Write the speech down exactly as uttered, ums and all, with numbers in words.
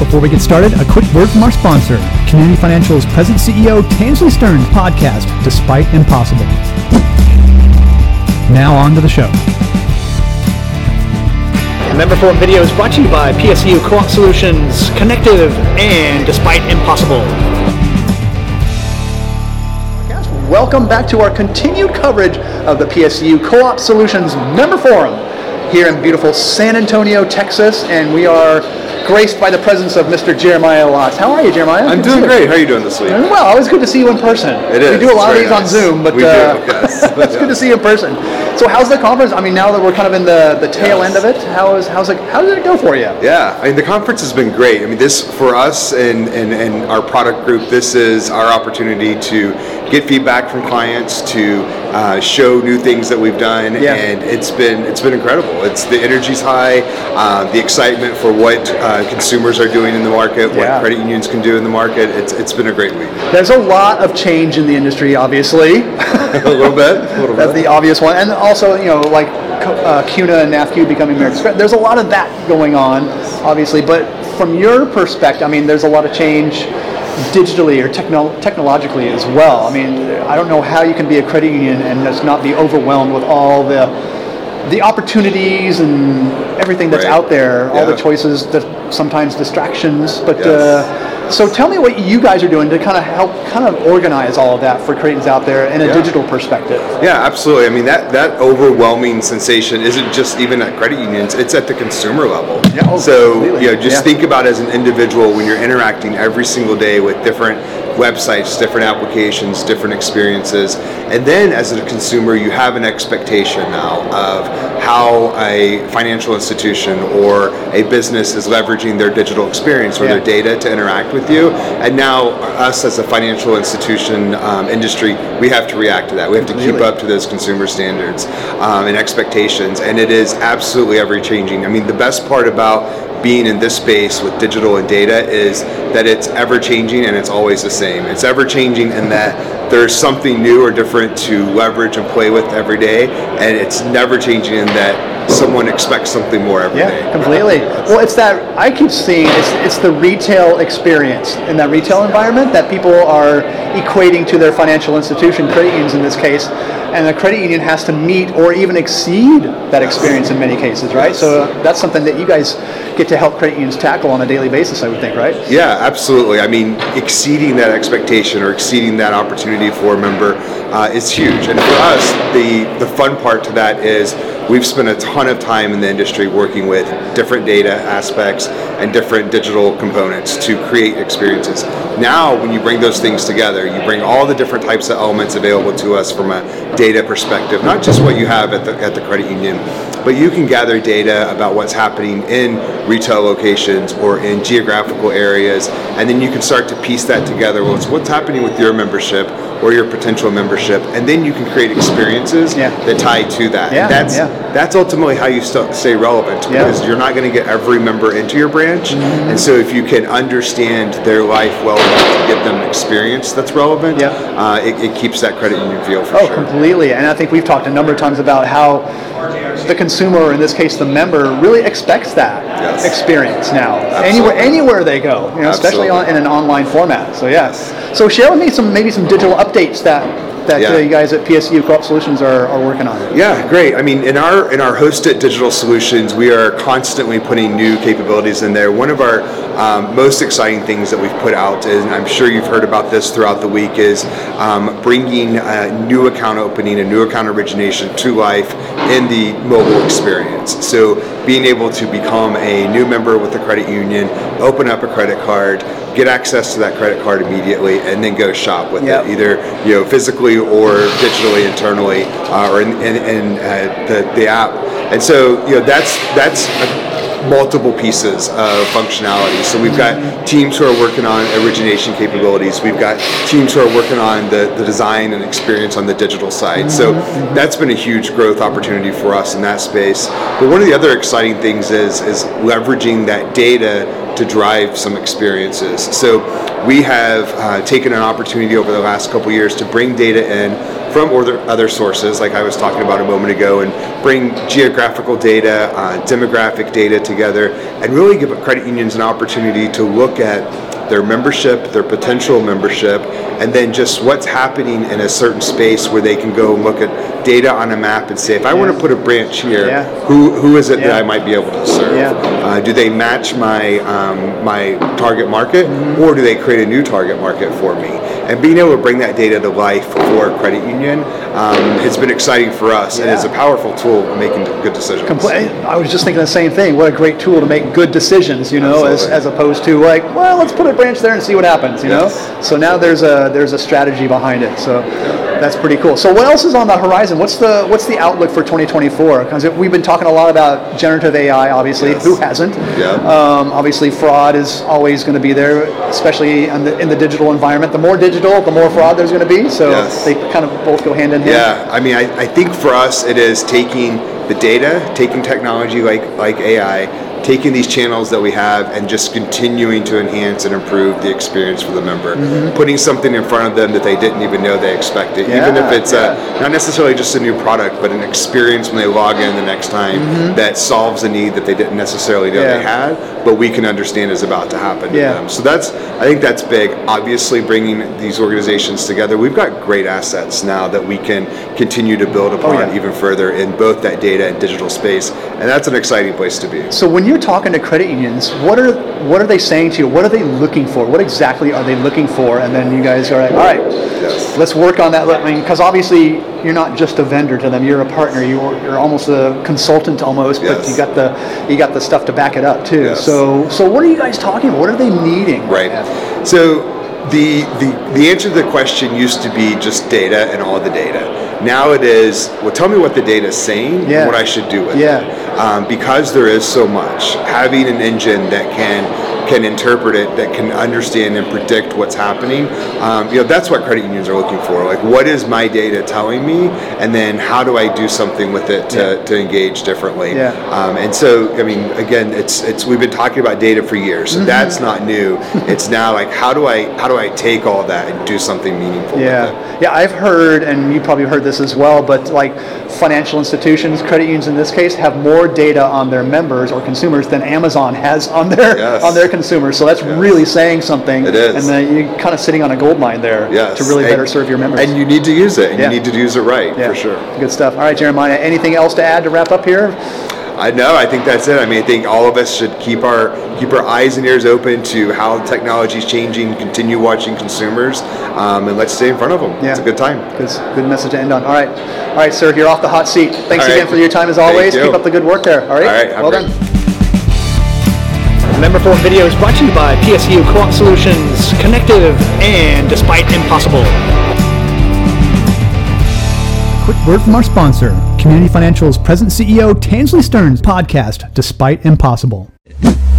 Before we get started, a quick word from our sponsor, Community Financial's President C E O Tansley Stearns' podcast, Despite Impossible. Now on to the show. Member Forum video is brought to you by P S E U Co-op Solutions, Connective, and Despite Impossible. Welcome back to our continued coverage of the P S E U Co-op Solutions Member Forum here in beautiful San Antonio, Texas, and we are graced by the presence of Mister Jeremiah Lotz. How are you, Jeremiah? I'm doing great. How are you doing this week? Well, always good to see you in person. It is. We do a lot of these nice. on Zoom, but we uh, do, yes. it's yeah. good to see you in person. So how's the conference? I mean, now that we're kind of in the, the tail yes. end of it, how is how's it how did it go for you? Yeah, I mean, the conference has been great. I mean, this, for us and, and, and our product group, this is our opportunity to get feedback from clients, to uh, show new things that we've done, yeah. and it's been it's been incredible. It's the energy's high, uh, the excitement for what uh, consumers are doing in the market, what yeah. credit unions can do in the market. It's it's been a great week. There's a lot of change in the industry, obviously. a little bit. A little That's bit. the obvious one, and also, you know, like uh, C U N A and N A F Q becoming American Express. There's a lot of that going on, obviously. But from your perspective, I mean, there's a lot of change digitally or techno- technologically as well. I mean, I don't know how you can be a credit union and just not be overwhelmed with all the the opportunities and everything that's right. out there, all yeah. the choices, that sometimes distractions. But yes. uh, so tell me what you guys are doing to kind of help kind of organize all of that for credit unions out there in a yeah. digital perspective. Yeah, absolutely. I mean, that, that overwhelming sensation isn't just even at credit unions, it's at the consumer level. Yeah, oh, so, completely. you know, just yeah. think about as an individual when you're interacting every single day with different websites, different applications, different experiences. And then as a consumer, you have an expectation now of how a financial institution or a business is leveraging their digital experience or yeah. their data to interact with you. And now us as a financial institution um, industry, we have to react to that. We have to Completely. keep up to those consumer standards um, and expectations. And it is absolutely ever changing. I mean, the best part about being in this space with digital and data is that it's ever changing and it's always the same. It's ever changing in that there's something new or different to leverage and play with every day, and it's never changing in that someone expects something more every yeah, day. Yeah, completely. Well, it's that, I keep seeing, it's, it's the retail experience in that retail environment that people are equating to their financial institution, credit unions in this case, and the credit union has to meet or even exceed that experience in many cases, right? So that's something that you guys get to help credit unions tackle on a daily basis, I would think, right? Yeah, absolutely. I mean, exceeding that expectation or exceeding that opportunity for a member uh, is huge. And for us, the, the fun part to that is we've spent a ton of time in the industry working with different data aspects and different digital components to create experiences. Now, when you bring those things together, you bring all the different types of elements available to us from a data perspective, not just what you have at the at the credit union, but you can gather data about what's happening in retail locations or in geographical areas, and then you can start to piece that together. Well, it's what's happening with your membership or your potential membership, and then you can create experiences yeah. that tie to that. Yeah, and that's yeah. that's ultimately how you st- stay relevant, because yeah. you're not going to get every member into your branch, mm-hmm. and so if you can understand their life well enough to give them an experience that's relevant, yeah. uh, it, it keeps that credit union feel for oh, sure. Oh, completely. And I think we've talked a number of times about how the consumer, or in this case the member, really expects that yes. experience now. Absolutely. Anywhere anywhere they go, you know, especially on, in an online format. So yes. So share with me some maybe some digital updates that that yeah. uh, you guys at P S E U Co-op Solutions are, are working on. Yeah, great. I mean, in our in our hosted digital solutions, we are constantly putting new capabilities in there. One of our um, most exciting things that we've put out, is, and I'm sure you've heard about this throughout the week, is um, bringing a new account opening, a new account origination to life in the mobile experience. So being able to become a new member with a credit union, open up a credit card, get access to that credit card immediately, and then go shop with yep. it, either you know physically or digitally internally, uh, or in, in, in uh, the the app. And so you know that's that's a, multiple pieces of functionality. So we've got teams who are working on origination capabilities. We've got teams who are working on the, the design and experience on the digital side. So that's been a huge growth opportunity for us in that space. But one of the other exciting things is is leveraging that data to drive some experiences. So we have uh, taken an opportunity over the last couple years to bring data in from other, other sources, like I was talking about a moment ago, and bring geographical data, uh, demographic data together, and really give credit unions an opportunity to look at their membership, their potential membership, and then just what's happening in a certain space where they can go and look at data on a map and say, if I yeah. want to put a branch here, yeah. who who is it yeah. that I might be able to serve? Yeah. Uh, do they match my um, my target market, mm-hmm. or do they create a new target market for me? And being able to bring that data to life for a credit union um, has been exciting for us, yeah. and it's a powerful tool for making good decisions. Compl- I was just thinking the same thing. What a great tool to make good decisions, you know, as, as opposed to like, well, let's put a branch there and see what happens, you yes. know. So now there's a there's a strategy behind it. So yeah. that's pretty cool. So what else is on the horizon? What's the what's the outlook for twenty twenty-four? Because we've been talking a lot about generative A I, obviously. Yes. Who hasn't? Yeah. Um, obviously, fraud is always going to be there, especially in the, in the digital environment. The more digital, the more fraud there's going to be. So yes. they kind of both go hand in hand. Yeah. I mean, I, I think for us, it is taking the data, taking technology like like A I, taking these channels that we have and just continuing to enhance and improve the experience for the member, mm-hmm. putting something in front of them that they didn't even know they expected, yeah, even if it's yeah. a, not necessarily just a new product, but an experience when they log in the next time mm-hmm. that solves a need that they didn't necessarily know yeah. they had, but we can understand is about to happen to yeah. them. So that's, I think that's big. Obviously, bringing these organizations together, we've got great assets now that we can continue to build upon oh, yeah. even further in both that data and digital space, and that's an exciting place to be. So when you're talking to credit unions, what are what are they saying to you? What are they looking for? What exactly are they looking for? And then you guys are like, all right, yes. let's work on that. I mean, because obviously you're not just a vendor to them; you're a partner. You're you're almost a consultant almost, yes. but you got the you got the stuff to back it up too. Yes. So so what are you guys talking about? What are they needing? Right. right so the the the answer to the question used to be just data and all the data. Now it is, well, tell me what the data is saying yeah. and what I should do with yeah. it. Um, because there is so much, having an engine that can can interpret it, that can understand and predict what's happening, um, you know, that's what credit unions are looking for. Like, what is my data telling me, and then how do I do something with it to, yeah. to engage differently? Yeah. Um, and so, I mean, again, it's it's we've been talking about data for years, so mm-hmm. that's not new. It's now like, how do I how do I take all that and do something meaningful yeah. with it? Yeah, I've heard, and you probably heard this as well, but like financial institutions, credit unions in this case, have more data on their members or consumers than Amazon has on their yes. on their consumers. So that's yes. really saying something. It is. And then you're kind of sitting on a gold mine there yes. to really and, better serve your members. And you need to use it, and yeah. you need to use it right, yeah. for sure. Good stuff. All right, Jeremiah, anything else to add to wrap up here? I know. I think that's it. I mean, I think all of us should keep our keep our eyes and ears open to how technology is changing. Continue watching consumers, um, and let's stay in front of them. Yeah. It's a good time. Good, good message to end on. All right, all right, sir. You're off the hot seat. Thanks all again right. for your time as always. Keep up the good work there. All right. All right. Well done. The Member Forum video is brought to you by P S E U Co-op Solutions, Connective, and Despite Impossible. Quick word from our sponsor, Community Financial's present C E O Tansley Stearns' podcast, Despite Impossible.